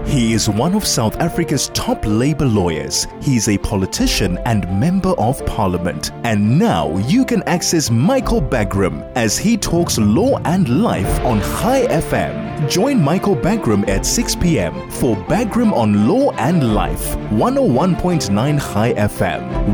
He is one of South Africa's top labor lawyers. He is a politician and member of parliament. And now you can access Michael Bagram as he talks law and life on High FM. Join Michael Bagram at 6 p.m. for Bagram on Law and Life. 101.9 High FM,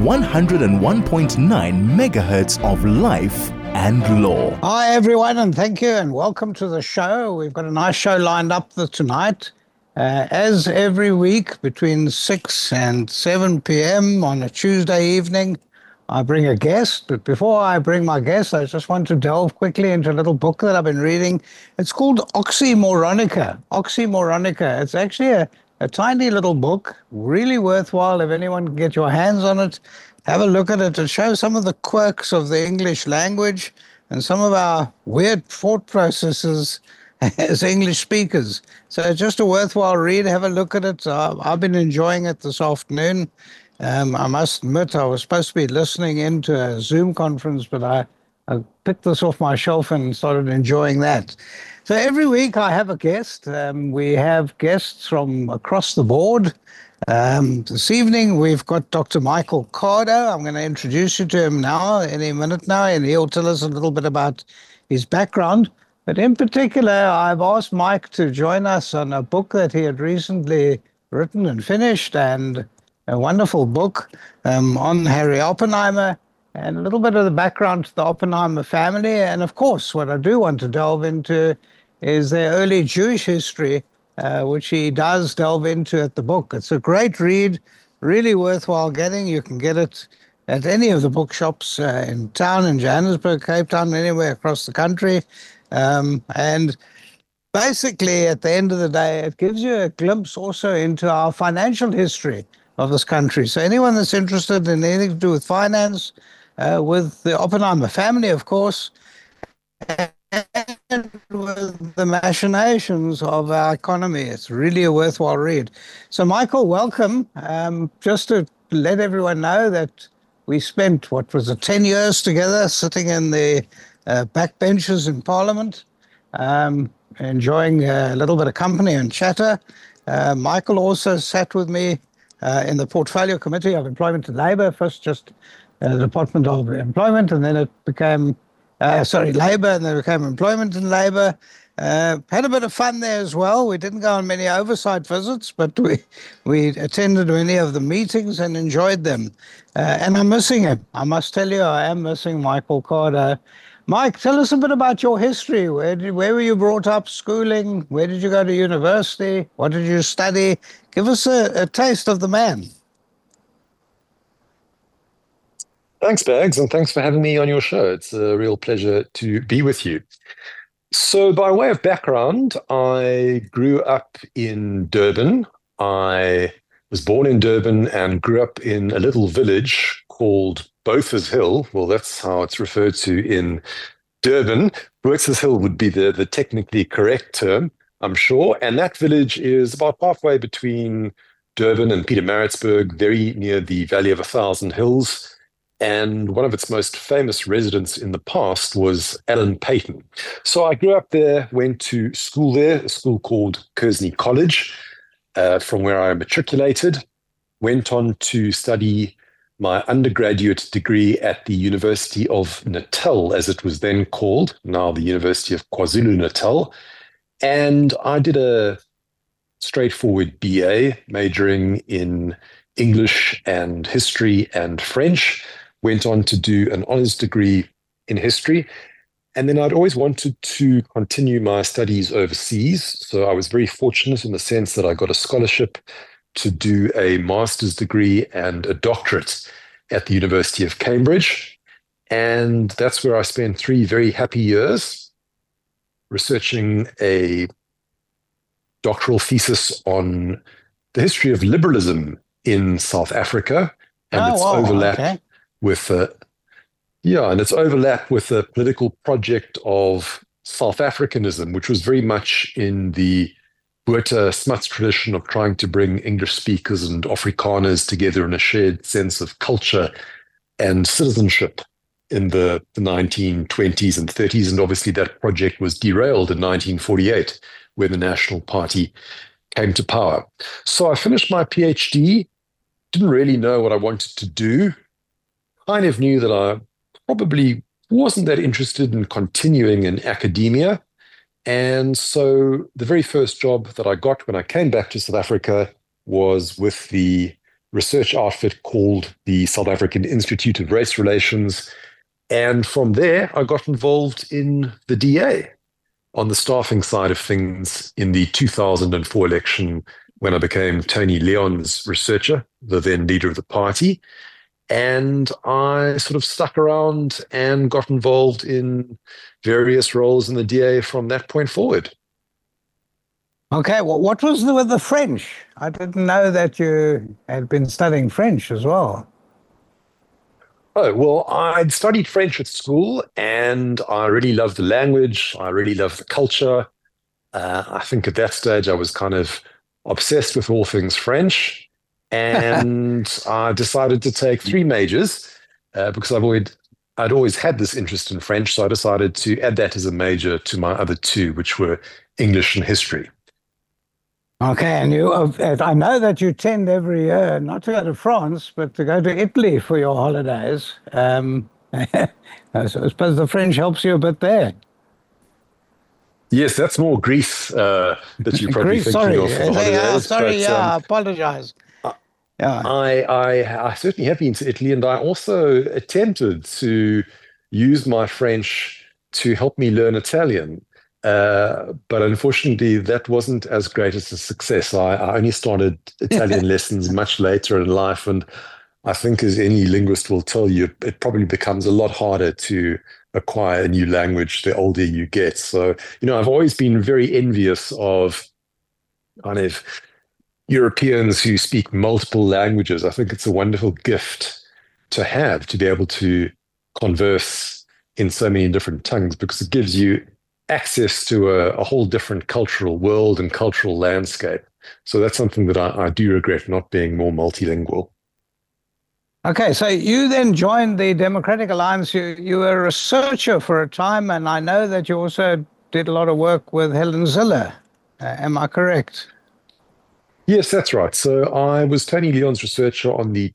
101.9 megahertz of life and law. Hi everyone, and thank you and welcome to the show. We've got a nice show lined up for tonight. As every week between 6 and 7 p.m. on a Tuesday evening, I bring a guest. But before I bring my guest, I just want to delve quickly into a little book that I've been reading. It's called Oxymoronica. Oxymoronica. It's actually a tiny little book, really worthwhile if anyone can get your hands on it. Have a look at it. It shows some of the quirks of the English language and some of our weird thought processes as English speakers. So it's just a worthwhile read. Have a look at it. I've been enjoying it this afternoon. I must admit, I was supposed to be listening into a Zoom conference, but I picked this off my shelf and started enjoying that. So every week I have a guest. We have guests from across the board. This evening we've got Dr. Michael Cardo. I'm going to introduce you to him now, any minute now, and he'll tell us a little bit about his background. But in particular, I've asked Mike to join us on a book that he had recently written and finished, and a wonderful book on Harry Oppenheimer, and a little bit of the background to the Oppenheimer family. And of course, what I do want to delve into is their early Jewish history, which he does delve into at the book. It's a great read, really worthwhile getting. You can get it at any of the bookshops in town, in Johannesburg, Cape Town, anywhere across the country. And basically, at the end of the day, it gives you a glimpse also into our financial history of this country. So anyone that's interested in anything to do with finance, with the Oppenheimer family, of course, and with the machinations of our economy, it's really a worthwhile read. So, Michael, welcome. Just to let everyone know that we spent, 10 years together sitting in the backbenches in Parliament, enjoying a little bit of company and chatter. Michael also sat with me in the Portfolio Committee of Employment and Labour, first just the Department of Employment, and then it became, Labour, and then it became Employment and Labour. Had a bit of fun there as well. We didn't go on many oversight visits, but we attended many of the meetings and enjoyed them. And I'm missing him. I must tell you, I am missing Michael Cardo. Mike, tell us a bit about your history. Where were you brought up, schooling? Where did you go to university? What did you study? Give us a taste of the man. Thanks, Bags, and thanks for having me on your show. It's a real pleasure to be with you. So by way of background, I grew up in Durban. I was born in Durban and grew up in a little village called Botha's Hill. Well, that's how it's referred to in Durban. Botha's Hill would be the technically correct term, I'm sure. And that village is about halfway between Durban and Pietermaritzburg, very near the Valley of 1,000 Hills. And one of its most famous residents in the past was Alan Paton. So I grew up there, went to school there, a school called Kearsney College, from where I matriculated, went on to study my undergraduate degree at the University of Natal, as it was then called, now the University of KwaZulu-Natal. And I did a straightforward BA, majoring in English and history and French, went on to do an honors degree in history. And then I'd always wanted to continue my studies overseas. So I was very fortunate in the sense that I got a scholarship to do a master's degree and a doctorate at the University of Cambridge. And that's where I spent 3 very happy years researching a doctoral thesis on the history of liberalism in South Africa and its overlap with its overlap with the political project of South Africanism, which was very much in the Botha Smuts tradition of trying to bring English speakers and Afrikaners together in a shared sense of culture and citizenship in the 1920s and 30s. And obviously that project was derailed in 1948, where the National Party came to power. So I finished my PhD, didn't really know what I wanted to do, kind of knew that I probably wasn't that interested in continuing in academia. And so the very first job that I got when I came back to South Africa was with the research outfit called the South African Institute of Race Relations. And from there, I got involved in the DA on the staffing side of things in the 2004 election when I became Tony Leon's researcher, the then leader of the party. And I sort of stuck around and got involved in various roles in the DA from that point forward. Okay, well, what was with the French? I didn't know that you had been studying French as well. Oh, well, I'd studied French at school and I really loved the language. I really loved the culture. I think at that stage I was kind of obsessed with all things French. And I decided to take three majors because I'd always had this interest in French. So I decided to add that as a major to my other two, which were English and history. Okay, and I know that you tend every year not to go to France, but to go to Italy for your holidays. I suppose the French helps you a bit there. Yes, that's more Greece that you're probably Greece, thinking of for the holidays. I apologize. Yeah. I certainly have been to Italy, and I also attempted to use my French to help me learn Italian. But unfortunately, that wasn't as great as a success. I only started Italian lessons much later in life, and I think, as any linguist will tell you, it probably becomes a lot harder to acquire a new language the older you get. So, I've always been very envious of kind of Europeans who speak multiple languages. I think it's a wonderful gift to have, to be able to converse in so many different tongues, because it gives you access to a whole different cultural world and cultural landscape. So that's something that I do regret, not being more multilingual. Okay, so you then joined the Democratic Alliance. You were a researcher for a time, and I know that you also did a lot of work with Helen Zille. Am I correct? Yes, that's right. So I was Tony Leon's researcher on the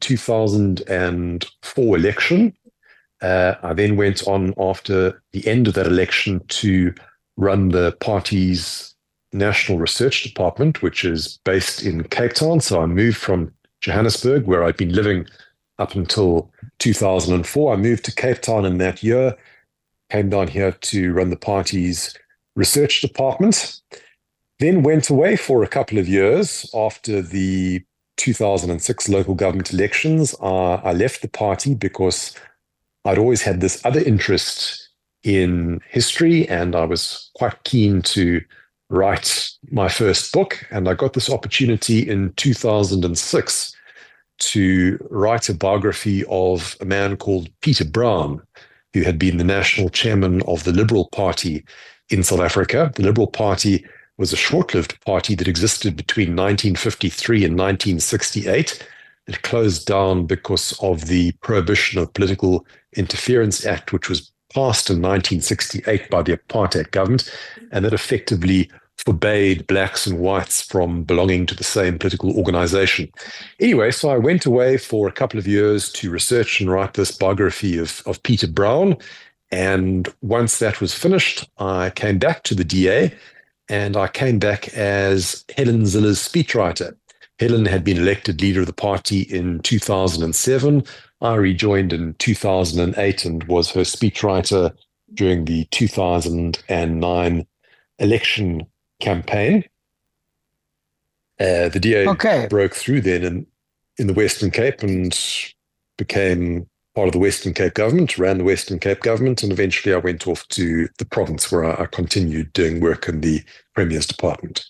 2004 election. I then went on after the end of that election to run the party's national research department, which is based in Cape Town. So I moved from Johannesburg, where I'd been living up until 2004. I moved to Cape Town in that year, came down here to run the party's research department, then went away for a couple of years after the 2006 local government elections. I left the party because I'd always had this other interest in history, and I was quite keen to write my first book. And I got this opportunity in 2006 to write a biography of a man called Peter Brown, who had been the national chairman of the Liberal Party in South Africa. The Liberal Party was a short-lived party that existed between 1953 and 1968. It closed down because of the Prohibition of Political Interference Act, which was passed in 1968 by the apartheid government, and that effectively forbade blacks and whites from belonging to the same political organization. Anyway, so I went away for a couple of years to research and write this biography of Peter Brown. And once that was finished, I came back to the DA, and I came back as Helen Zille's speechwriter. Helen had been elected leader of the party in 2007. I rejoined in 2008 and was her speechwriter during the 2009 election campaign. The DA broke through then in the Western Cape and became part of the Western Cape government, ran the Western Cape government, and eventually I went off to the province where I continued doing work in the Premier's department.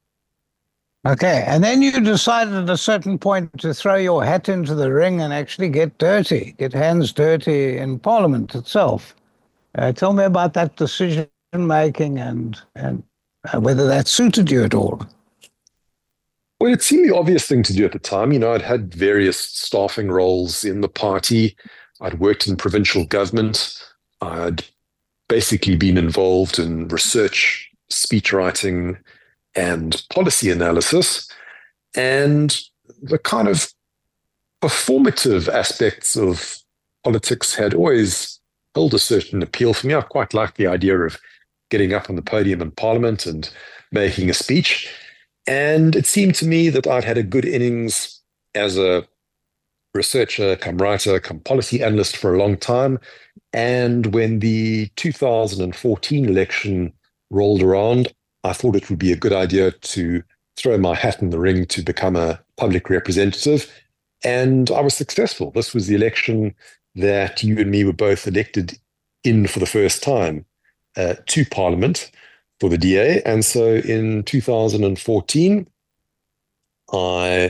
Okay, and then you decided at a certain point to throw your hat into the ring and actually get dirty, get hands dirty in Parliament itself. Tell me about that decision-making and whether that suited you at all. Well, it seemed the obvious thing to do at the time. I'd had various staffing roles in the party. I'd worked in provincial government. I'd basically been involved in research, speechwriting, and policy analysis. And the kind of performative aspects of politics had always held a certain appeal for me. I quite liked the idea of getting up on the podium in Parliament and making a speech. And it seemed to me that I'd had a good innings as a researcher, come writer, come policy analyst for a long time. And when the 2014 election rolled around, I thought it would be a good idea to throw my hat in the ring to become a public representative. And I was successful. This was the election that you and me were both elected in for the first time to Parliament for the DA. And so in 2014, I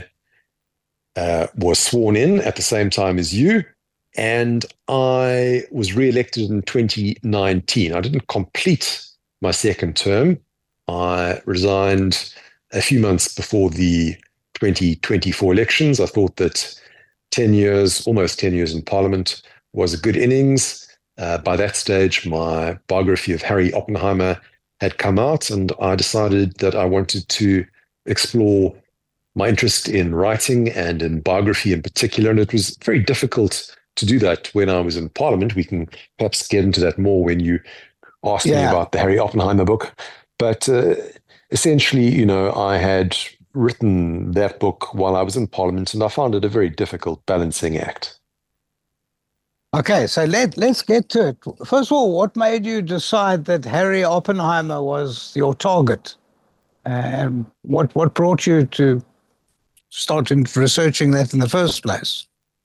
was sworn in at the same time as you, and I was re-elected in 2019. I didn't complete my second term. I resigned a few months before the 2024 elections. I thought that 10 years, almost 10 years in Parliament was a good innings. By that stage, my biography of Harry Oppenheimer had come out, and I decided that I wanted to explore my interest in writing and in biography in particular. And it was very difficult to do that when I was in Parliament. We can perhaps get into that more when you ask me about the Harry Oppenheimer book. But essentially, I had written that book while I was in Parliament, and I found it a very difficult balancing act. Okay, so let's get to it. First of all, what made you decide that Harry Oppenheimer was your target? And what brought you to start researching that in the first place?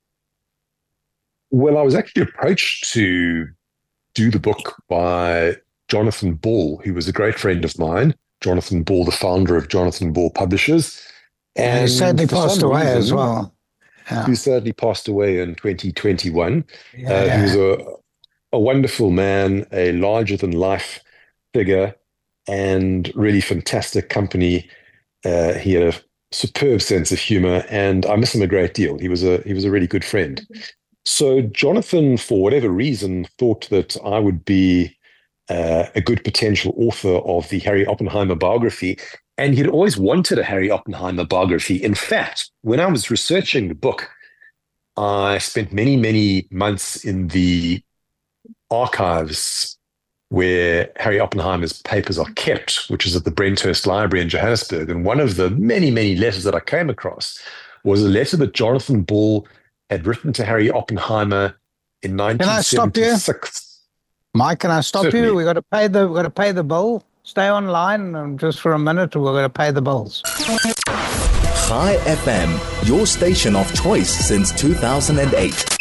Well, I was actually approached to do the book by Jonathan Ball, who was a great friend of mine. Jonathan Ball, the founder of Jonathan Ball Publishers. And he sadly passed away as well. Yeah. Who sadly passed away in 2021. He was a wonderful man, a larger-than-life figure, and really fantastic company. He had a superb sense of humor, and I miss him a great deal. He was a really good friend. So Jonathan, for whatever reason, thought that I would be a good potential author of the Harry Oppenheimer biography. And he'd always wanted a Harry Oppenheimer biography. In fact, when I was researching the book, I spent many, many months in the archives where Harry Oppenheimer's papers are kept, which is at the Brenthurst Library in Johannesburg. And one of the many, many letters that I came across was a letter that Jonathan Ball had written to Harry Oppenheimer in 1976. Can I stop you? Mike, can I stop you? We've got to pay the bill. Stay online just for a minute. We're going to pay the bills. Chai FM, your station of choice since 2008.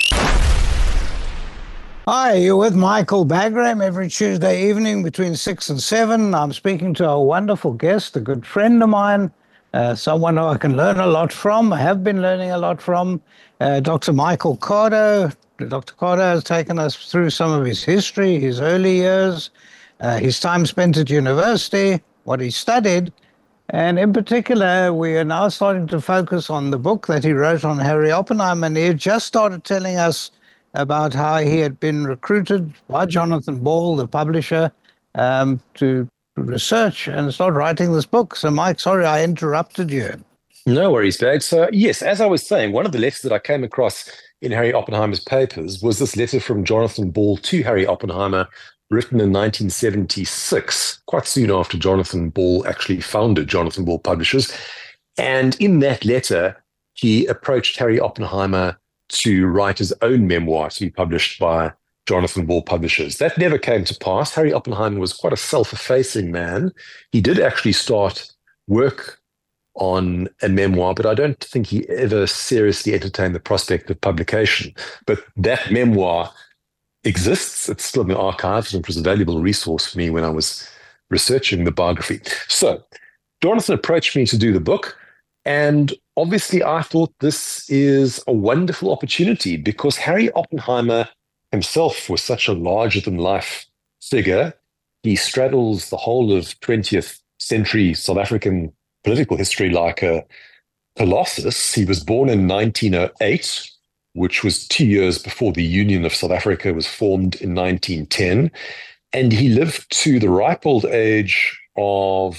Hi, you're with Michael Bagram every Tuesday evening between 6 and 7. I'm speaking to a wonderful guest, a good friend of mine, someone who I can learn a lot from. I have been learning a lot from, Dr. Michael Cardo. Dr. Cardo has taken us through some of his history, his early years, his time spent at university, what he studied. And in particular, we are now starting to focus on the book that he wrote on Harry Oppenheimer. And he just started telling us about how he had been recruited by Jonathan Ball, the publisher, to research and start writing this book. So, Mike, sorry I interrupted you. No worries, Dave. So, yes, as I was saying, one of the letters that I came across in Harry Oppenheimer's papers was this letter from Jonathan Ball to Harry Oppenheimer, written in 1976, quite soon after Jonathan Ball actually founded Jonathan Ball Publishers. And in that letter, he approached Harry Oppenheimer to write his own memoir to be published by Jonathan Ball Publishers. That never came to pass. Harry Oppenheimer was quite a self-effacing man. He did actually start work on a memoir, but I don't think he ever seriously entertained the prospect of publication. But that memoir exists. It's still in the archives, and it was a valuable resource for me when I was researching the biography. So Jonathan approached me to do the book, and obviously I thought this is a wonderful opportunity because Harry Oppenheimer himself was such a larger-than-life figure. He straddles the whole of 20th century South African political history like a colossus. He was born in 1908, which was 2 years before the Union of South Africa was formed in 1910. And he lived to the ripe old age of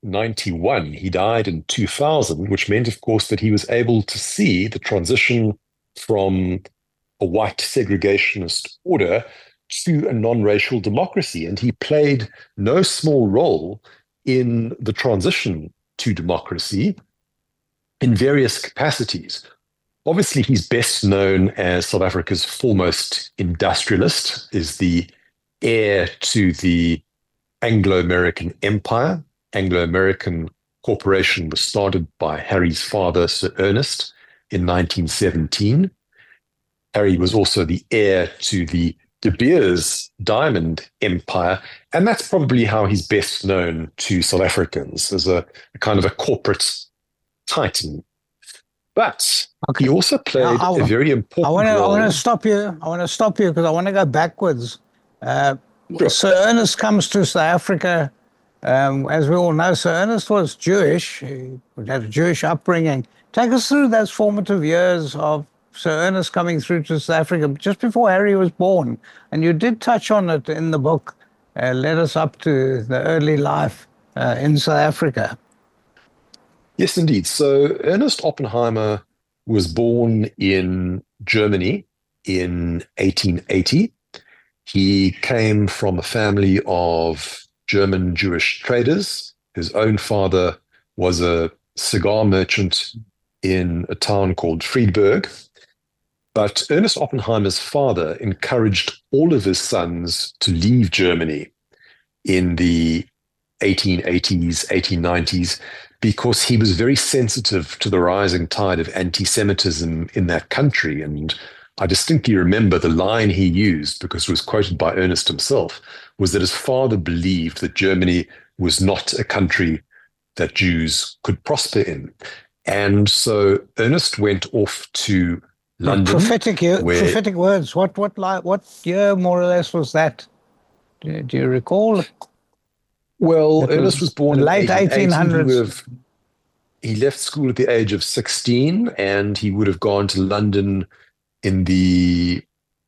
1991. He died in 2000, which meant, of course, that he was able to see the transition from a white segregationist order to a non-racial democracy. And he played no small role in the transition to democracy in various capacities. Obviously, he's best known as South Africa's foremost industrialist, is the heir to the Anglo-American Empire. Anglo-American Corporation was started by Harry's father, Sir Ernest, in 1917. Harry was also the heir to the De Beers Diamond Empire, and that's probably how he's best known to South Africans, as a kind of a corporate titan. But he also played a very important role. I want to stop you. I want to stop you because I want to go backwards. Sure. Sir Ernest comes to South Africa. As we all know, Sir Ernest was Jewish. He had a Jewish upbringing. Take us through those formative years of Sir Ernest coming through to South Africa just before Harry was born. And you did touch on it in the book, led us up to the early life in South Africa. Yes, indeed. So Ernest Oppenheimer was born in Germany in 1880. He came from a family of German Jewish traders. His own father was a cigar merchant in a town called Friedberg. But Ernest Oppenheimer's father encouraged all of his sons to leave Germany in the 1880s, 1890s, because he was very sensitive to the rising tide of anti-Semitism in that country. And I distinctly remember the line he used, because it was quoted by Ernest himself, was that his father believed that Germany was not a country that Jews could prosper in. And so Ernest went off to London. Prophetic words. What year more or less was that? Do you recall? Well, Ernest was born in late 1800s. He left school at the age of 16, and he would have gone to London in the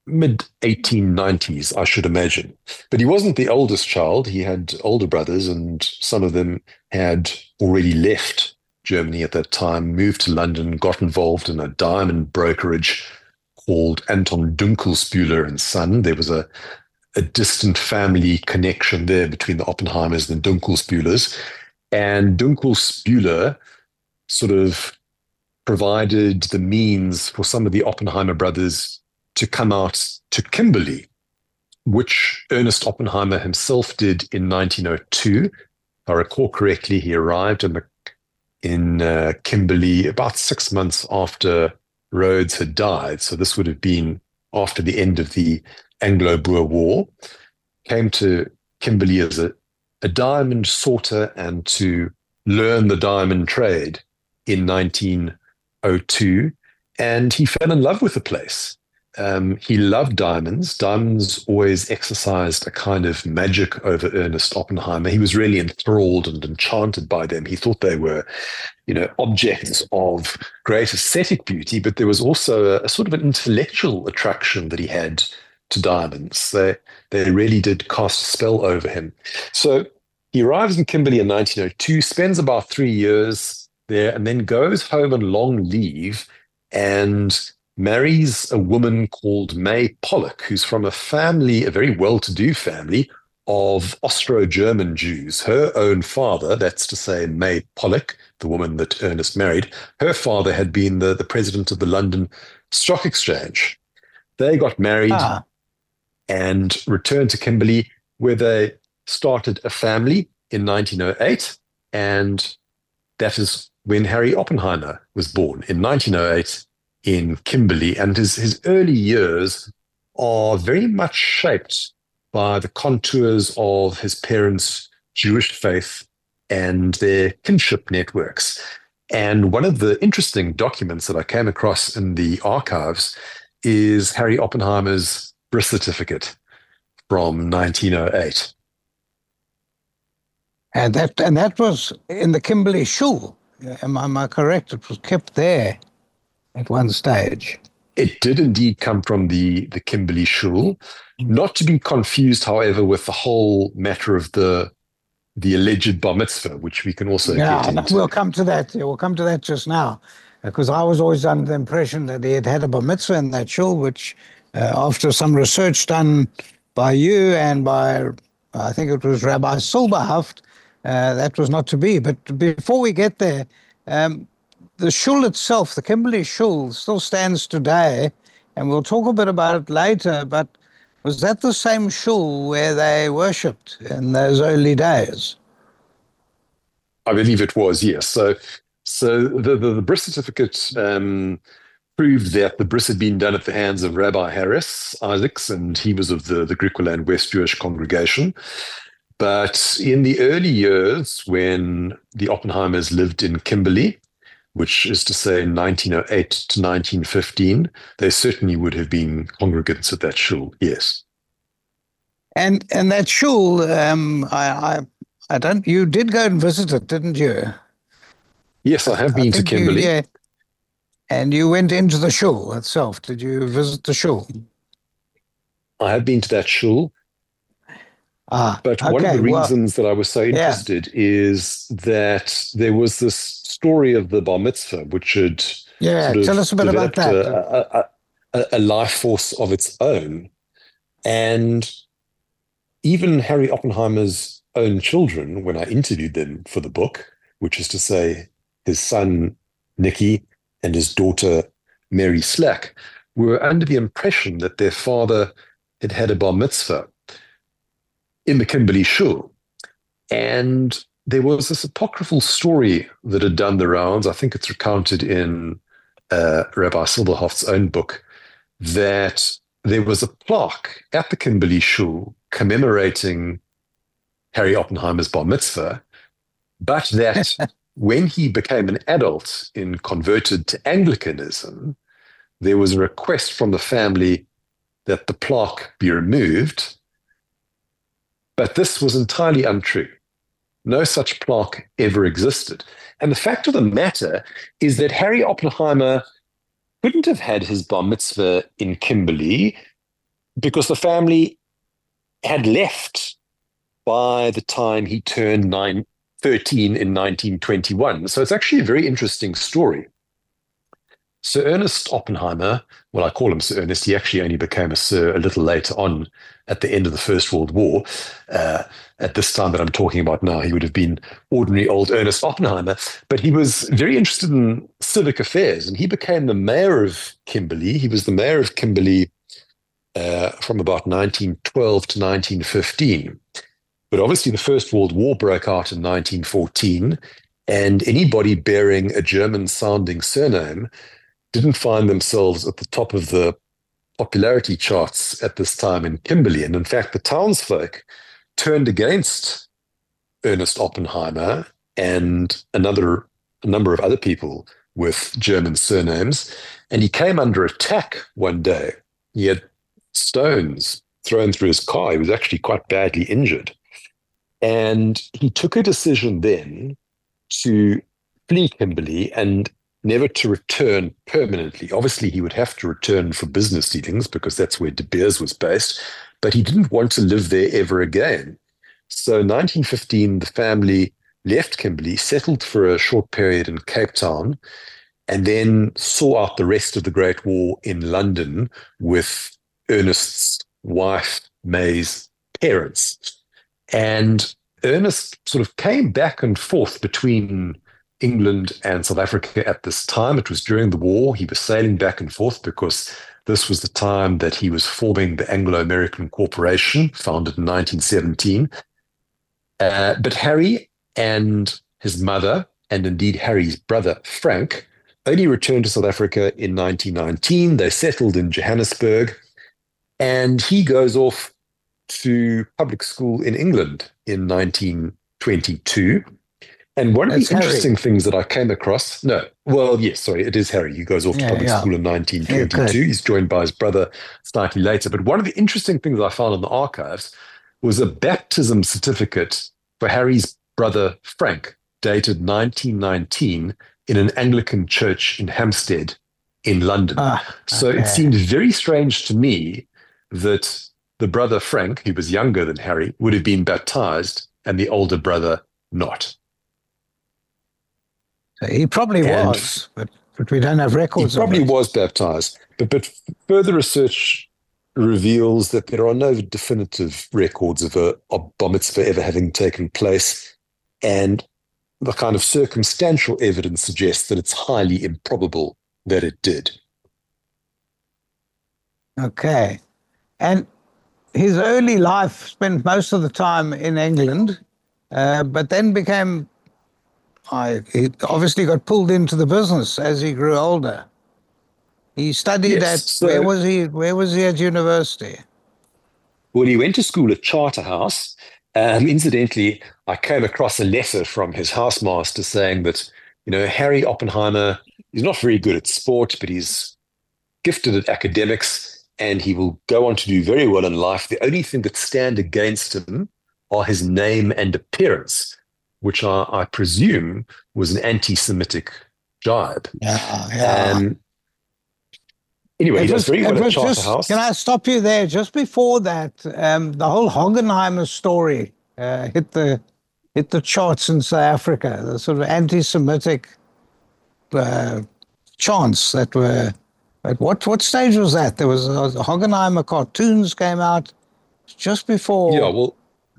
mid-1890s, I should imagine. But he wasn't the oldest child. He had older brothers, and some of them had already left Germany at that time, moved to London, got involved in a diamond brokerage called Anton Dunkelsbühler and Son. There was a distant family connection there between the Oppenheimers and the Dunkelsbühlers. And Dunkelsbühler sort of provided the means for some of the Oppenheimer brothers to come out to Kimberley, which Ernest Oppenheimer himself did in 1902. If I recall correctly, he arrived in Kimberley about 6 months after Rhodes had died. So this would have been after the end of the Anglo-Boer War. Came to Kimberley as a diamond sorter and to learn the diamond trade in 1902. And he fell in love with the place. He loved diamonds. Diamonds always exercised a kind of magic over Ernest Oppenheimer. He was really enthralled and enchanted by them. He thought they were, objects of great aesthetic beauty, but there was also a sort of an intellectual attraction that he had to diamonds. They really did cast a spell over him. So he arrives in Kimberley in 1902, spends about 3 years there, and then goes home on long leave and marries a woman called May Pollock, who's from a very well-to-do family of Austro-German Jews. Her own father, that's to say May Pollock, the woman that Ernest married, her father had been the president of the London Stock Exchange. They got married and returned to Kimberley, where they started a family in 1908, and that is when Harry Oppenheimer was born in 1908 in Kimberley. And his early years are very much shaped by the contours of his parents' Jewish faith and their kinship networks. And one of the interesting documents that I came across in the archives is Harry Oppenheimer's birth certificate from 1908. And that was in the Kimberley Shul. Am I correct? It was kept there at one stage. It did indeed come from the Kimberley Shul. Not to be confused, however, with the whole matter of the the alleged bar mitzvah, which we can also Yeah, get no, into. we'll come to that. Yeah, we'll come to that just now, because I was always under the impression that he had had a bar mitzvah in that shul, which, after some research done by you and by, I think it was Rabbi Silberhaft, that was not to be. But before we get there, um, the shul itself, the Kimberley shul, still stands today, and we'll talk a bit about it later. But was that the same shul where they worshipped in those early days? I believe it was, yes. So the bris certificate proved that the bris had been done at the hands of Rabbi Harris Isaacs, and he was of the Griqualand West Jewish congregation. But in the early years, when the Oppenheimers lived in Kimberley, which is to say 1908 to 1915, they certainly would have been congregants at that shul, yes. And that shul, I don't. You did go and visit it, didn't you? Yes, I have been to think you, Kimberley. yeah. And you went into the shul itself. Did you visit the shul? I have been to that shul. But one of Okay, the well, reasons that I was so yeah. interested is that there was this story of the bar mitzvah, which had Yeah, sort of tell us a bit about developed that. a life force of its own. And even Harry Oppenheimer's own children, when I interviewed them for the book, which is to say his son Nicky and his daughter Mary Slack, were under the impression that their father had had a bar mitzvah in the Kimberley shul. And there was this apocryphal story that had done the rounds. I think it's recounted in Rabbi Silberhoff's own book, that there was a plaque at the Kimberley shul commemorating Harry Oppenheimer's bar mitzvah, but that when he became an adult and converted to Anglicanism, there was a request from the family that the plaque be removed. But this was entirely untrue. No such plaque ever existed. And the fact of the matter is that Harry Oppenheimer couldn't have had his bar mitzvah in Kimberley because the family had left by the time he turned 13 in 1921. So it's actually a very interesting story. Sir Ernest Oppenheimer, well, I call him Sir Ernest, he actually only became a Sir a little later on at the end of the First World War. At this time that I'm talking about now, he would have been ordinary old Ernest Oppenheimer, but he was very interested in civic affairs, and he became the mayor of Kimberley. He was the mayor of Kimberley from about 1912 to 1915. But obviously the First World War broke out in 1914, and anybody bearing a German-sounding surname didn't find themselves at the top of the popularity charts at this time in Kimberley. And in fact, the townsfolk turned against Ernest Oppenheimer and a number of other people with German surnames. And he came under attack one day. He had stones thrown through his car. He was actually quite badly injured. And he took a decision then to flee Kimberley and never to return permanently. Obviously, he would have to return for business dealings because that's where De Beers was based, but he didn't want to live there ever again. So in 1915, the family left Kimberley, settled for a short period in Cape Town, and then saw out the rest of the Great War in London with Ernest's wife, May's parents. And Ernest sort of came back and forth between England and South Africa at this time. It was during the war. He was sailing back and forth because this was the time that he was forming the Anglo-American Corporation, founded in 1917. But Harry and his mother, and indeed Harry's brother, Frank, only returned to South Africa in 1919. They settled in Johannesburg, and he goes off to public school in England in 1922. And one of the interesting things that I came across, it is Harry. He goes off to public school in 1922. He's joined by his brother slightly later. But one of the interesting things I found in the archives was a baptism certificate for Harry's brother Frank, dated 1919, in an Anglican church in Hampstead in London. So it seemed very strange to me that the brother Frank, who was younger than Harry, would have been baptized and the older brother not. So he probably was, but we don't have records of it. He probably was baptized, but further research reveals that there are no definitive records of a bar mitzvah ever having taken place, and the kind of circumstantial evidence suggests that it's highly improbable that it did. Okay. And his early life spent most of the time in England, but then he obviously got pulled into the business as he grew older. He studied where was he at university? Well, he went to school at Charterhouse. Incidentally, I came across a letter from his housemaster saying that, Harry Oppenheimer is not very good at sport, but he's gifted at academics and he will go on to do very well in life. The only thing that stand against him are his name and appearance, which I presume was an anti-Semitic jibe. Yeah. Anyway, he does very well at Charterhouse. Can I stop you there? Just before that, the whole Hoggenheimer story hit the charts in South Africa. The sort of anti-Semitic chants that were. At what stage was that? There was Hoggenheimer cartoons came out just before. Yeah, well.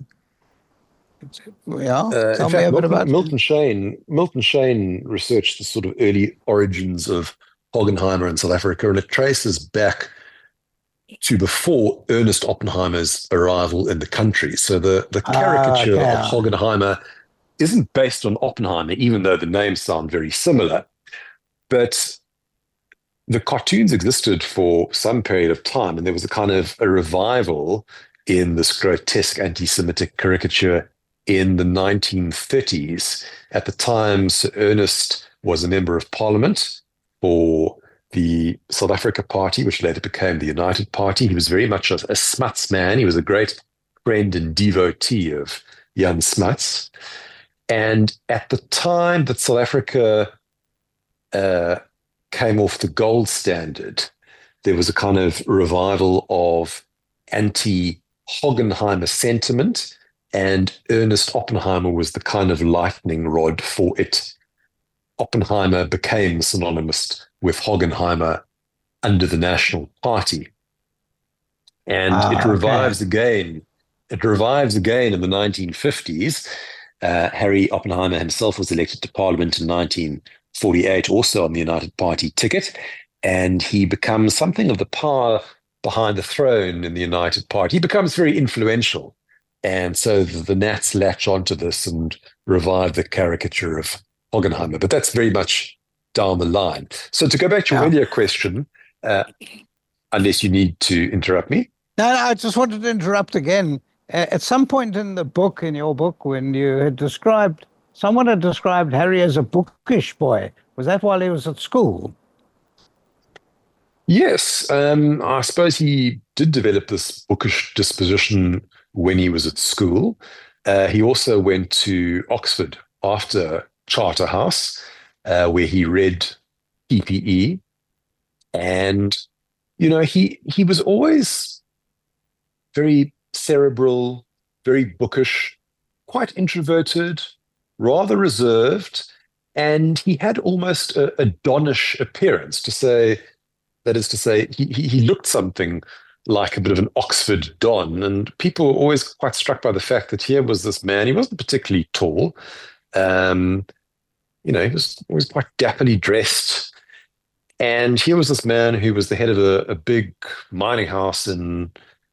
Tell me a bit about Milton Shane researched the sort of early origins of Hoggenheimer in South Africa, and it traces back to before Ernest Oppenheimer's arrival in the country. So the caricature of Hoggenheimer isn't based on Oppenheimer, even though the names sound very similar. But the cartoons existed for some period of time, and there was a kind of a revival in this grotesque anti-Semitic caricature in the 1930s. At the time, Sir Ernest was a member of Parliament for the South Africa Party, which later became the United Party. He was very much a Smuts man. He was a great friend and devotee of Jan Smuts. And at the time that South Africa came off the gold standard, there was a kind of revival of anti-Hoggenheimer sentiment, and Ernest Oppenheimer was the kind of lightning rod for it. Oppenheimer became synonymous with Hoggenheimer under the National Party. And it revives again. It revives again in the 1950s. Harry Oppenheimer himself was elected to Parliament in 1948, also on the United Party ticket, and he becomes something of the power behind the throne in the United Party. He becomes very influential, and so the Nats latch onto this and revive the caricature of Hoggenheimer, but that's very much down the line. So to go back to your earlier question, unless you need to interrupt me. No, I just wanted to interrupt again. At some point in your book, when you had someone had described Harry as a bookish boy. Was that while he was at school? Yes. I suppose he did develop this bookish disposition when he was at school. He also went to Oxford after Charterhouse, where he read PPE. And, he was always very cerebral, very bookish, quite introverted, rather reserved, and he had almost a donnish appearance, that is to say, he looked something like a bit of an Oxford don, and people were always quite struck by the fact that here was this man. He wasn't particularly tall. He was always quite dapperly dressed, and here was this man who was the head of a big mining house in,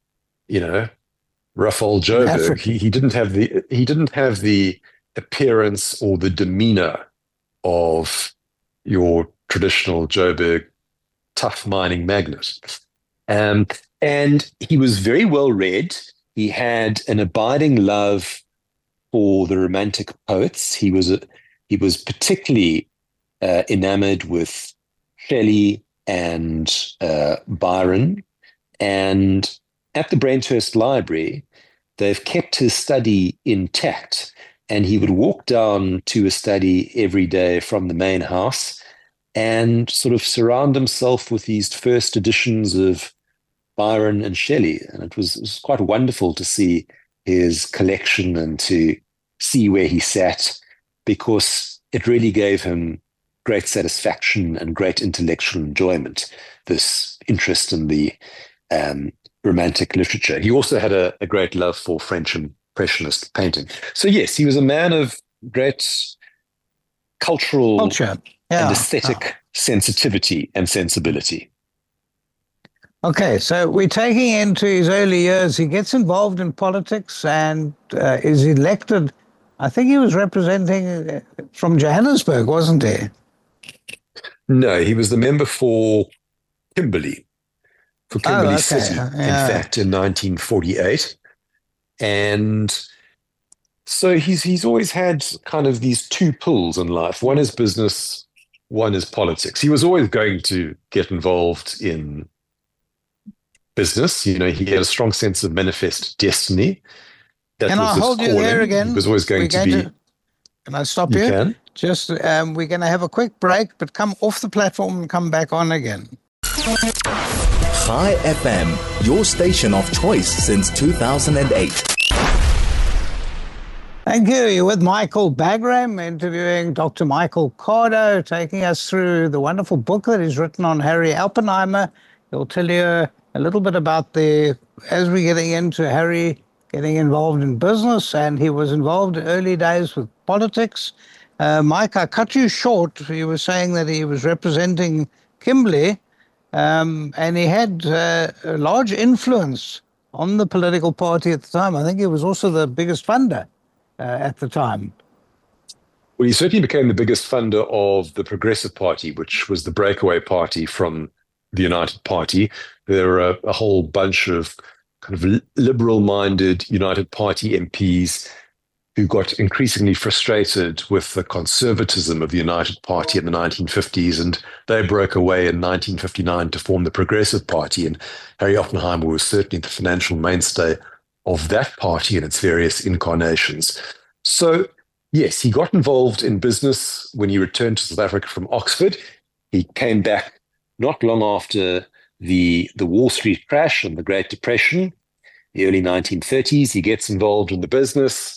rough old Joburg. He didn't have the appearance or the demeanor of your traditional Joburg tough mining magnate. And he was very well read. He had an abiding love for the Romantic poets. He was particularly enamored with Shelley and Byron. And at the Brandhurst Library, they've kept his study intact. And he would walk down to a study every day from the main house and sort of surround himself with these first editions of Byron and Shelley. And it was quite wonderful to see his collection and to see where he sat, because it really gave him great satisfaction and great intellectual enjoyment, this interest in the Romantic literature. He also had a great love for French Impressionist painting. So yes, he was a man of great culture and aesthetic sensitivity and sensibility. Okay, so we're taking into his early years. He gets involved in politics and is elected. I think he was representing from Johannesburg, wasn't he? No, he was the member for Kimberley, City, in fact, in 1948. And so he's always had kind of these two pulls in life. One is business, one is politics. He was always going to get involved in business. You know, he had a strong sense of manifest destiny. Can I hold you there again? He was always going to be. Can I stop you? You can. Just, we're going to have a quick break, but come off the platform and come back on again. Chai FM, your station of choice since 2008. Thank you. You're with Michael Bagram, interviewing Dr. Michael Cardo, taking us through the wonderful book that he's written on Harry Oppenheimer. He'll tell you a little bit about as we're getting into Harry getting involved in business, and he was involved in early days with politics. Mike, I cut you short. You were saying that he was representing Kimberley, and he had a large influence on the political party at the time. I think he was also the biggest funder at the time. Well, he certainly became the biggest funder of the Progressive Party, which was the breakaway party from the United Party. There were a whole bunch of kind of liberal-minded United Party MPs who got increasingly frustrated with the conservatism of the United Party in the 1950s, and they broke away in 1959 to form the Progressive Party. And Harry Oppenheimer was certainly the financial mainstay of that party in its various incarnations. So, yes, he got involved in business when he returned to South Africa from Oxford. He came back not long after the Wall Street crash and the Great Depression, the early 1930s. He gets involved in the business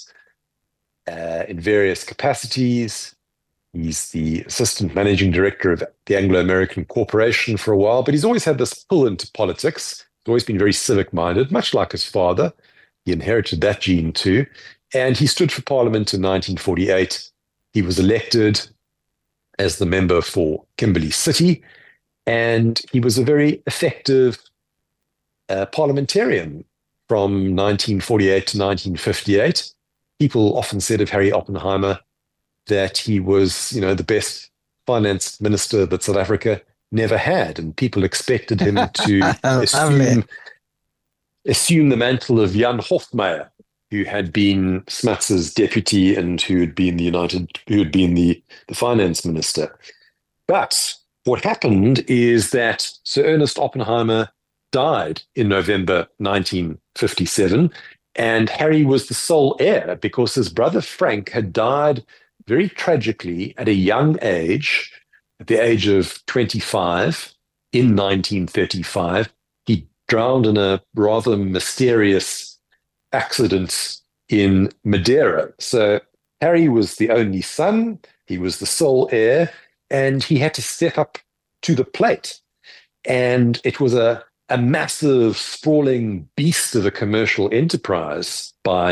in various capacities. He's the assistant managing director of the Anglo-American Corporation for a while, but he's always had this pull into politics. He's always been very civic-minded, much like his father. He inherited that gene too. And he stood for Parliament in 1948. He was elected as the member for Kimberley City, and he was a very effective parliamentarian from 1948 to 1958. People often said of Harry Oppenheimer that he was, the best finance minister that South Africa never had, and people expected him to assume the mantle of Jan Hofmeyr, who had been Smuts's deputy and who had been the finance minister. But what happened is that Sir Ernest Oppenheimer died in November 1957, and Harry was the sole heir because his brother Frank had died very tragically at a young age, at the age of 25 in 1935. He drowned in a rather mysterious accident in Madeira. So Harry was the only son, he was the sole heir, and he had to step up to the plate. And it was a massive, sprawling beast of a commercial enterprise. By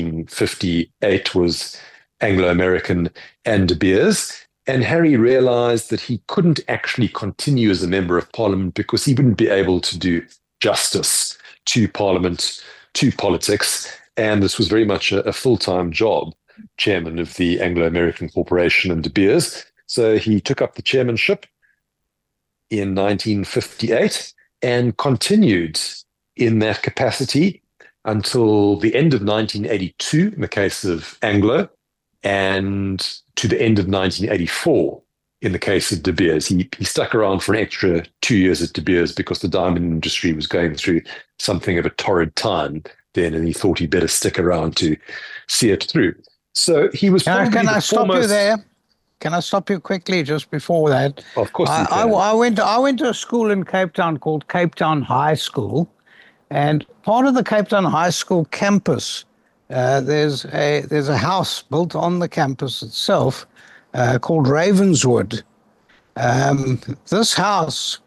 1958 was Anglo-American and De Beers. And Harry realized that he couldn't actually continue as a member of Parliament because he wouldn't be able to do justice to Parliament, to politics. And this was very much a full-time job, chairman of the Anglo-American Corporation and De Beers. So he took up the chairmanship in 1958 and continued in that capacity until the end of 1982 in the case of Anglo, and to the end of 1984 in the case of De Beers. He stuck around for an extra 2 years at De Beers because the diamond industry was going through something of a torrid time then, and he thought he'd better stick around to see it through. So he was probably Can I stop you there? Can I stop you quickly just before that? Of course you can. I went to a school in Cape Town called Cape Town High School, and part of the Cape Town High School campus there's a house built on the campus itself called Ravenswood. This house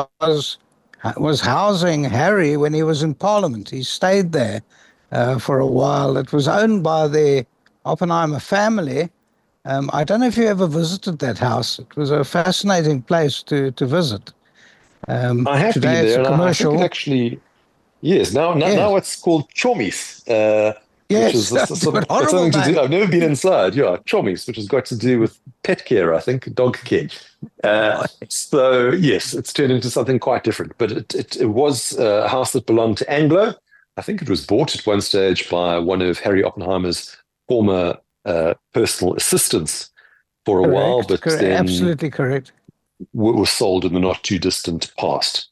was housing Harry when he was in Parliament. He stayed there for a while. It was owned by the Oppenheimer family. I don't know if you ever visited that house. It was a fascinating place to visit. I have Today been it's there, a and I think it commercial. actually, yes, Yes, now it's called Chomis, which is yes, this it's a got horrible something to do. name. I've never been inside. Yeah, Chomis, which has got to do with pet care, I think, dog care. So yes, it's turned into something quite different. But it was a house that belonged to Anglo. I think it was bought at one stage by one of Harry Oppenheimer's former personal assistants for a while, Correct, but correct, then absolutely correct. was sold in the not too distant past.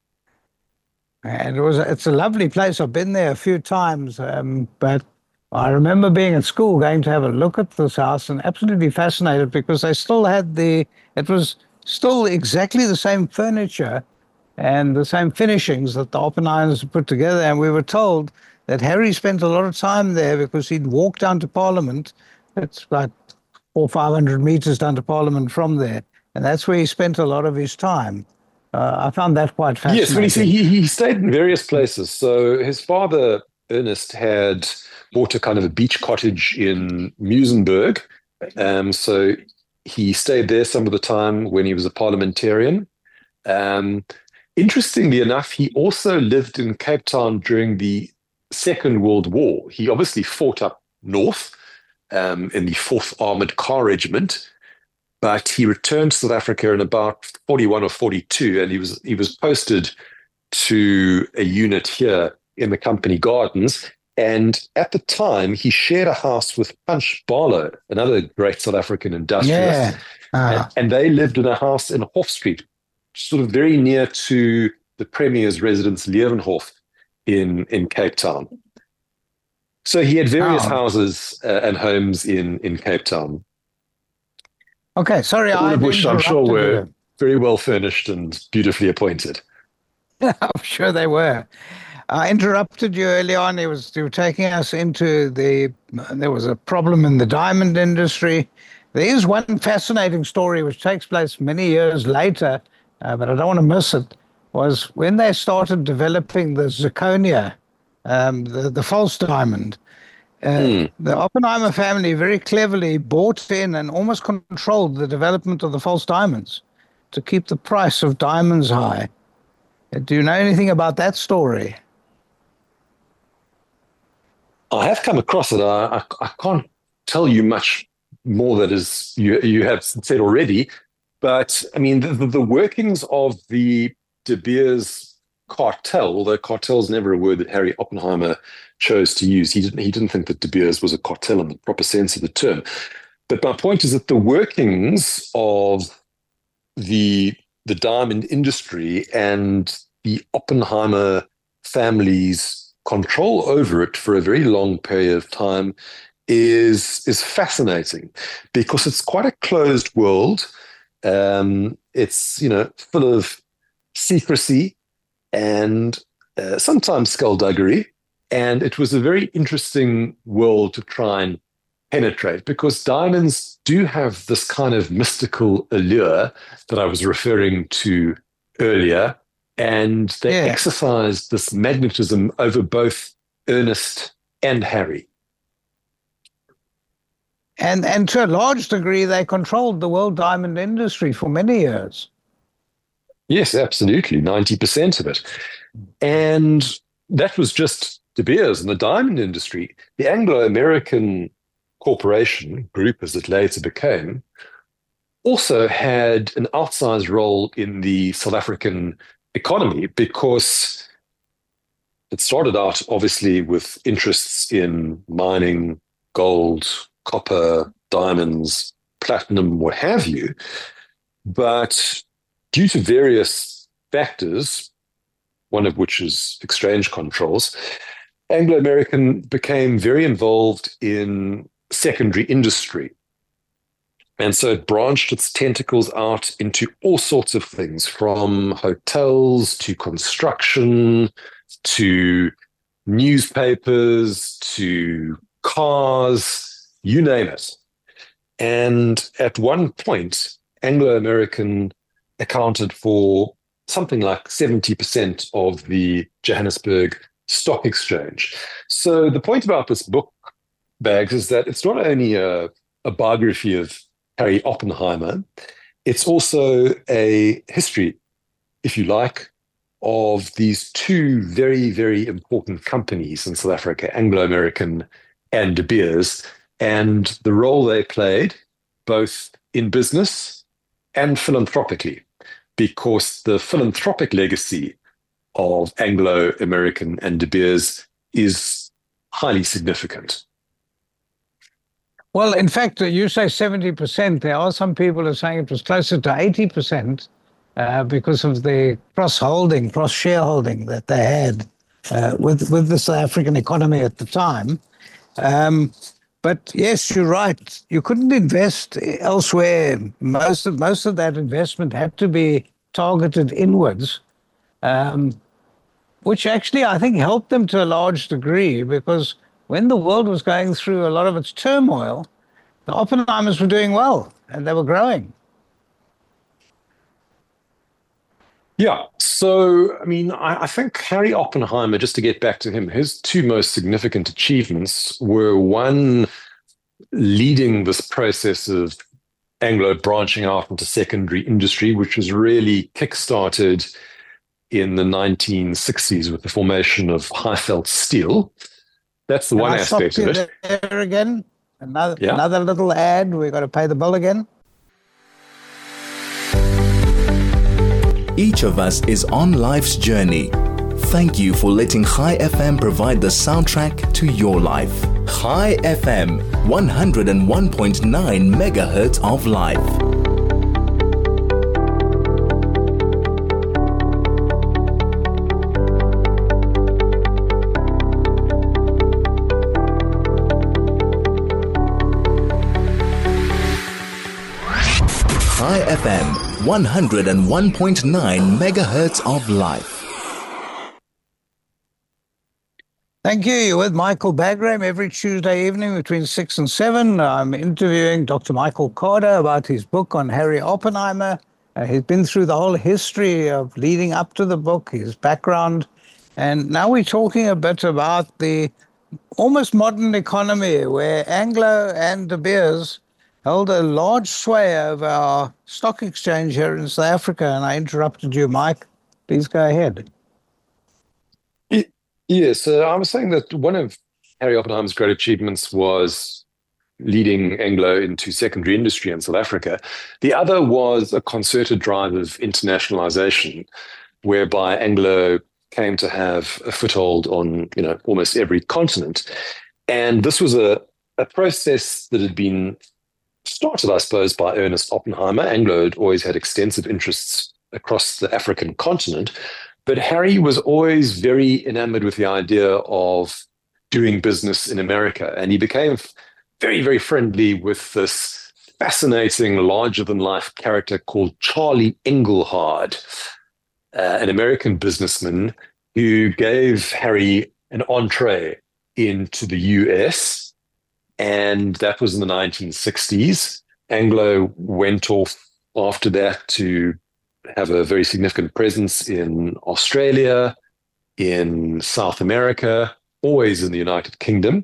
And it's a lovely place. I've been there a few times, but I remember being at school, going to have a look at this house, and absolutely fascinated because they still had it was still exactly the same furniture and the same finishings that the Oppenheimers put together. And we were told that Harry spent a lot of time there because he'd walk down to Parliament. It's about 400 or 500 meters down to Parliament from there, and that's where he spent a lot of his time. I found that quite Yes, when you see fascinating. he stayed in various places. So his father, Ernest, had bought a kind of a beach cottage in Muizenberg. So he stayed there some of the time when he was a parliamentarian. Um, Interestingly enough, he also lived in Cape Town during the Second World War. He obviously fought up north in the 4th Armored Car Regiment, but he returned to South Africa in about 41 or 42, and he was posted to a unit here in the company gardens. And at the time, he shared a house with Punch Barlow, another great South African industrialist, Yeah. Uh, and they lived in a house in Hof Street, sort of very near to the Premier's residence, Leeuwenhof, in Cape Town. So he had various oh, houses and homes in Cape Town, okay. Sorry, all of I've which I'm sure interrupted were you. very well furnished and beautifully appointed. I'm sure they were. I interrupted you early on. You were taking us into there was a problem in the diamond industry. There is one fascinating story which takes place many years later, but I don't want to miss it. Was when they started developing the zirconia, the false diamond. Mm. The Oppenheimer family very cleverly bought in and almost controlled the development of the false diamonds to keep the price of diamonds high. Do you know anything about that story? I have come across it. I can't tell you much more that is you have said already, but I mean the workings of the De Beers cartel, although cartel is never a word that Harry Oppenheimer chose to use. He didn't think that De Beers was a cartel in the proper sense of the term. But my point is that the workings of the diamond industry and the Oppenheimer family's control over it for a very long period of time is fascinating because it's quite a closed world. It's full of secrecy and sometimes skullduggery, and it was a very interesting world to try and penetrate because diamonds do have this kind of mystical allure that I was referring to earlier, and they Yeah. exercised this magnetism over both Ernest and Harry. And to a large degree, they controlled the world diamond industry for many years. Yes, absolutely, 90% of it. And that was just De Beers and the diamond industry. The Anglo-American corporation, group as it later became, also had an outsized role in the South African economy because it started out obviously with interests in mining, gold, copper, diamonds, platinum, what have you. But due to various factors, one of which is exchange controls, Anglo American became very involved in secondary industry. And so it branched its tentacles out into all sorts of things, from hotels to construction to newspapers to cars, you name it. And at one point, Anglo-American accounted for something like 70% of the Johannesburg Stock Exchange. So the point about this book, Bags, is that it's not only a biography of Harry Oppenheimer, it's also a history, if you like, of these two very, very important companies in South Africa, Anglo-American and De Beers, and the role they played both in business and philanthropically, because the philanthropic legacy of Anglo-American and De Beers is highly significant. Well, in fact, you say 70%. There are some people who are saying it was closer to 80% because of the cross-shareholding that they had with the South African economy at the time. But yes, you're right. You couldn't invest elsewhere. Most of that investment had to be targeted inwards, which actually I think helped them to a large degree, because when the world was going through a lot of its turmoil, the Oppenheimers were doing well and they were growing. Yeah. So, I mean, I think Harry Oppenheimer, just to get back to him, his two most significant achievements were, one, leading this process of Anglo branching out into secondary industry, which was really kickstarted in the 1960s with the formation of Highveld Steel. That's the one aspect of it. There again, another little ad. We've got to pay the bill again. Each of us is on life's journey. Thank you for letting Chai FM provide the soundtrack to your life. Chai FM, 101.9 megahertz of life. Chai FM, 101.9 megahertz of life. Thank you. You're with Michael Bagram every Tuesday evening between 6 and 7. I'm interviewing Dr. Michael Carter about his book on Harry Oppenheimer. He's been through the whole history of leading up to the book, his background. And now we're talking a bit about the almost modern economy where Anglo and De Beers held a large sway over our stock exchange here in South Africa. And I interrupted you, Mike. Please go ahead. Yes, I was saying that one of Harry Oppenheimer's great achievements was leading Anglo into secondary industry in South Africa. The other was a concerted drive of internationalization, whereby Anglo came to have a foothold on, almost every continent. And this was a process that had been started, I suppose, by Ernest Oppenheimer. Anglo had always had extensive interests across the African continent, but Harry was always very enamored with the idea of doing business in America. And he became very, very friendly with this fascinating, larger-than-life character called Charlie Engelhard, an American businessman who gave Harry an entree into the US. And that was in the 1960s. Anglo went off after that to have a very significant presence in Australia, in South America, always in the United Kingdom.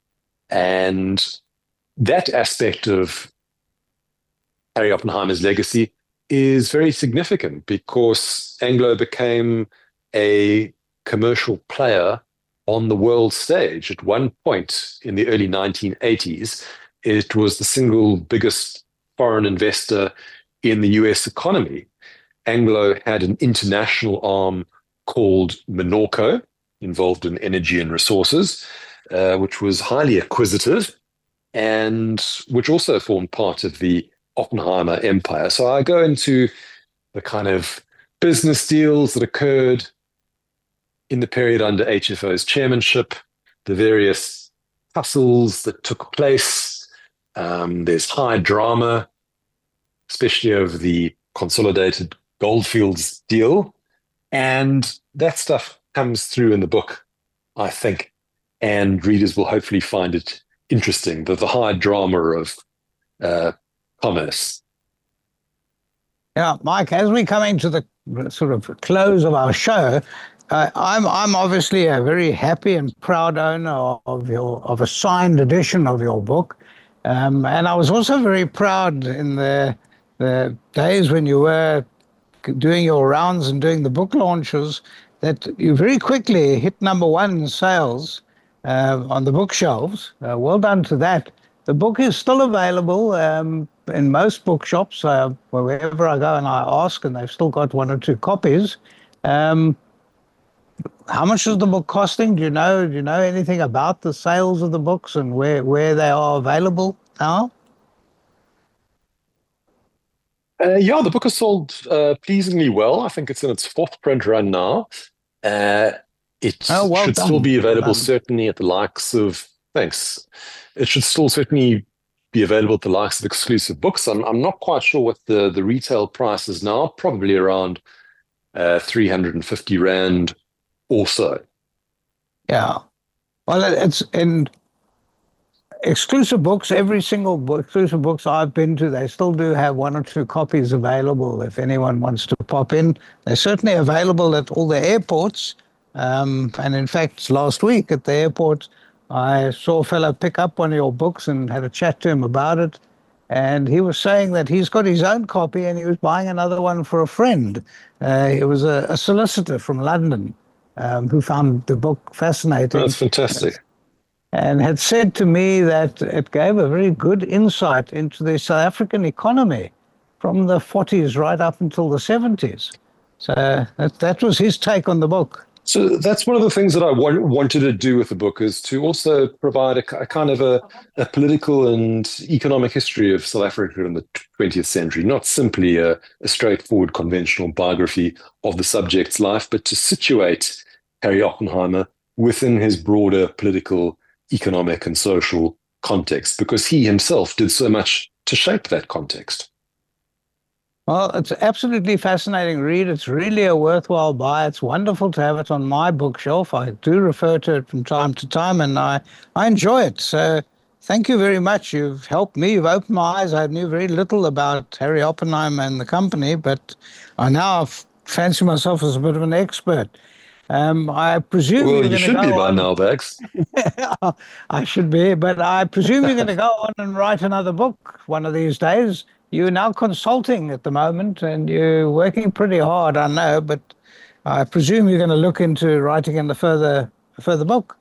And that aspect of Harry Oppenheimer's legacy is very significant because Anglo became a commercial player on the world stage. At one point in the early 1980s, it was the single biggest foreign investor in the US economy. Anglo had an international arm called Minorco, involved in energy and resources, which was highly acquisitive and which also formed part of the Oppenheimer empire. So I go into the kind of business deals that occurred in the period under HFO's chairmanship, the various tussles that took place. There's high drama, especially over the Consolidated Goldfields deal. And that stuff comes through in the book I think, and readers will hopefully find it interesting, the high drama of uh, commerce. Yeah, Mike, as we're coming to the sort of close of our show, I'm obviously a very happy and proud owner of a signed edition of your book, and I was also very proud in the days when you were doing your rounds and doing the book launches that you very quickly hit number one in sales on the bookshelves. Well done to that. The book is still available in most bookshops. Wherever I go and I ask, and they've still got one or two copies. Um, how much is the book costing? Do you know? Do you know anything about the sales of the books and where they are available now? Yeah, the book has sold pleasingly well. I think it's in its fourth print run now. Uh, it Oh, well should still done. be Well available done. certainly at the likes of, thanks. It should still certainly be available at the likes of exclusive books. I'm not quite sure what the retail price is now, probably around 350 Rand or so. Yeah. Well, it's in exclusive books. Every single book, exclusive books I've been to, they still do have one or two copies available if anyone wants to pop in. They're certainly available at all the airports. And in fact, last week at the airport, I saw a fellow pick up one of your books and had a chat to him about it. And he was saying that he's got his own copy and he was buying another one for a friend. It was a solicitor from London who found the book fascinating That's fantastic. and had said to me that it gave a very good insight into the South African economy from the 40s right up until the 70s. So that was his take on the book. So that's one of the things that I wanted to do with the book is to also provide a kind of a political and economic history of South Africa in the 20th century, not simply a straightforward conventional biography of the subject's life, but to situate Harry Oppenheimer within his broader political, economic, and social context, because he himself did so much to shape that context. Well, it's absolutely fascinating read. It's really a worthwhile buy. It's wonderful to have it on my bookshelf. I do refer to it from time to time, and I enjoy it. So thank you very much. You've helped me. You've opened my eyes. I knew very little about Harry Oppenheimer and the company, but I now fancy myself as a bit of an expert. I presume Well, you're you going to should be go by on. now, Bags. I should be, but I presume you're going to go on and write another book one of these days. You're now consulting at the moment and you're working pretty hard, I know, but I presume you're going to look into writing in the further book.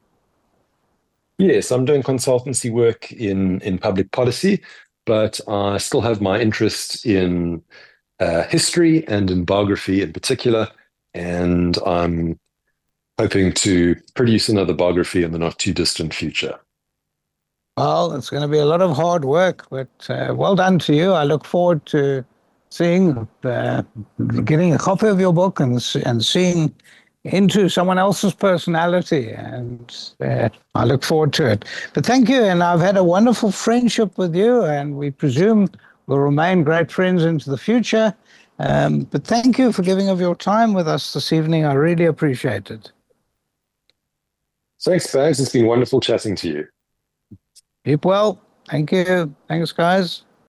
Yes, I'm doing consultancy work in public policy, but I still have my interest in history and in biography in particular. And I'm hoping to produce another biography in the not too distant future. Well, it's going to be a lot of hard work, but well done to you. I look forward to seeing, getting a copy of your book and seeing into someone else's personality. And I look forward to it. But thank you. And I've had a wonderful friendship with you, and we presume we'll remain great friends into the future. But thank you for giving of your time with us this evening. I really appreciate it. Thanks, Bags. It's been wonderful chatting to you. Keep well. Thank you. Thanks, guys.